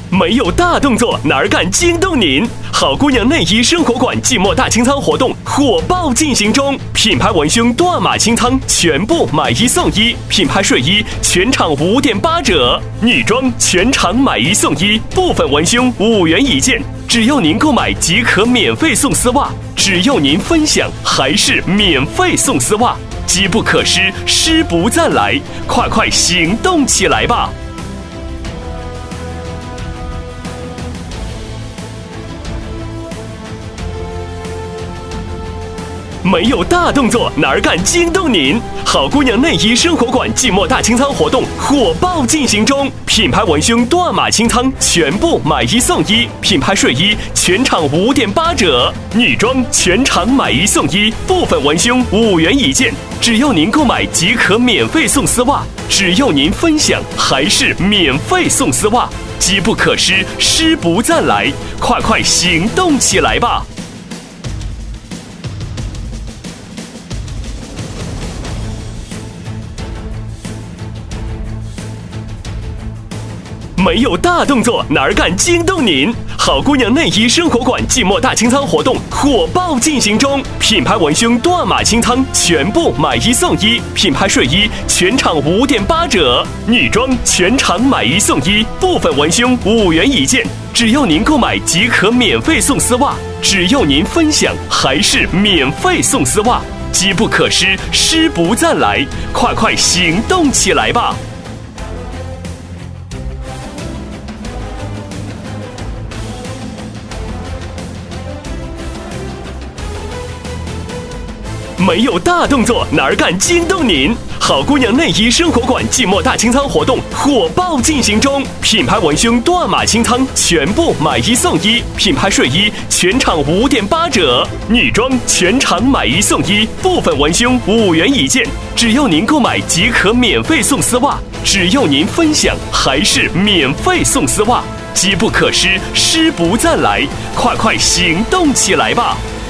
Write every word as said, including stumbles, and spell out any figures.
没有大动作哪儿敢惊动您？好姑娘内衣生活馆季末大清仓活动火爆进行中，品牌文胸断码清仓，全部买一送一；品牌睡衣全场五点八折，女装全场买一送一，部分文胸五元一件，只要您购买即可免费送丝袜，只要您分享还是免费送丝袜，机不可失，失不再来，快快行动起来吧！没有大动作哪儿敢惊动您？好姑娘内衣生活馆季末大清仓活动火爆进行中，品牌文胸断码清仓，全部买一送一；品牌睡衣全场五点八折，女装全场买一送一，部分文胸五元一件，只要您购买即可免费送丝袜，只要您分享还是免费送丝袜，机不可失，失不再来，快快行动起来吧！没有大动作哪儿敢惊动您？好姑娘内衣生活馆季末大清仓活动火爆进行中，品牌文胸断码清仓，全部买一送一；品牌睡衣全场五点八折，女装全场买一送一，部分文胸五元一件，只要您购买即可免费送丝袜，只要您分享还是免费送丝袜，机不可失，失不再来，快快行动起来吧！没有大动作哪儿敢惊动您？好姑娘内衣生活馆季末大清仓活动火爆进行中，品牌文胸断码清仓，全部买一送一；品牌睡衣全场五点八折，女装全场买一送一，部分文胸五元一件，只要您购买即可免费送丝袜，只要您分享还是免费送丝袜，机不可失，失不再来，快快行动起来吧！